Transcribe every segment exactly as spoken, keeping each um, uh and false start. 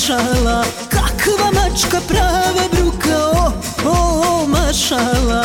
mašala, kakva mačka, prava bruka, o, o, o, mašala.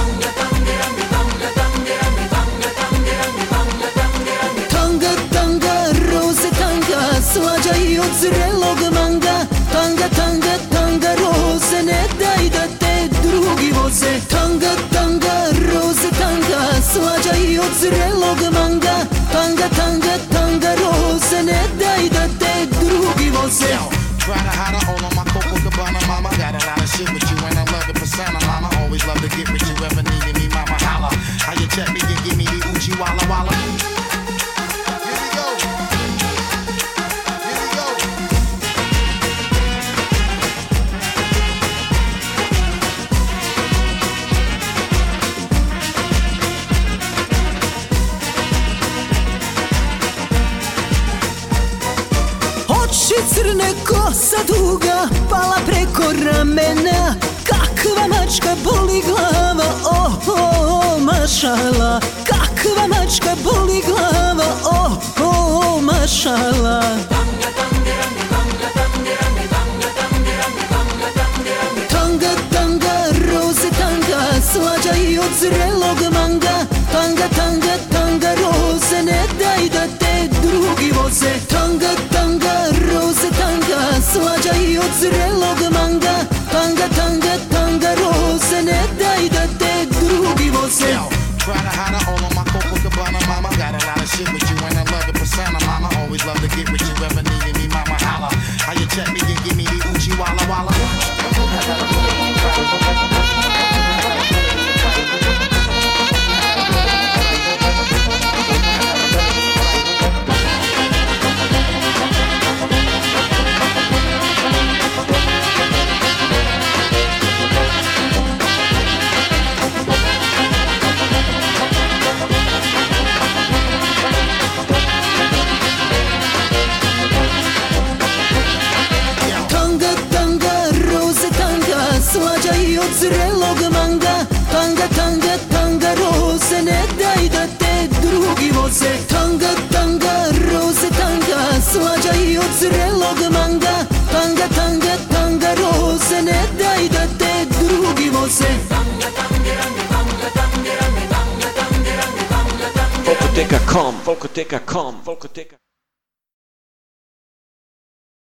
Tanga, tanga, roze, tanga, slađa i od zrelog manga. Tanga, tanga, tanga, roze, ne daj da te drugi voze. Tanga, tanga, roze, tanga, slađa i od zrelog manga. Tanga, tanga, tanga, roze, ne daj da te drugi voze. Try to hide it all on my Copacabana, mama. Got a lot of shit with you and I love the persona, mama. Always love to get with you, ever needed me, mama. Holla, how you check me and give me the Uchi Walla Walla. Here we go. Here we go. Oči crne, kosa duga, pala preko ramena. Kakva mačka, boli glava, o, o, o, mašala. Kakva mačka, boli glava, o, o, o, mašala. Tanga, tanga, roze, tanga, slađa i od zrelog manga. Tanga, tanga, tanga, roze, ne daj da te drugi voze. Tanga, tanga, roze, tanga, slađa i od zrelog manga. Tanga, tanga, tanga, roze, ne daj da te drugi voze. Try to hide it all on my Copacabana, mama. Got a lot of shit with you and I love the persona, mama. Always love to get with you, ever needed me, mama. Holla, how you check me and give me the Uchi Walla Walla. Slađa i od zrelog manga. Tanga, tanga, tanga, roze, ne daj da te drugi voze. Tanga, tanga, roze, tanga, slađa i od zrelog manga. Tanga, tanga, tanga, roze, ne daj da te drugi voze. Volkoteca com, Volkoteca com, Volkoteca.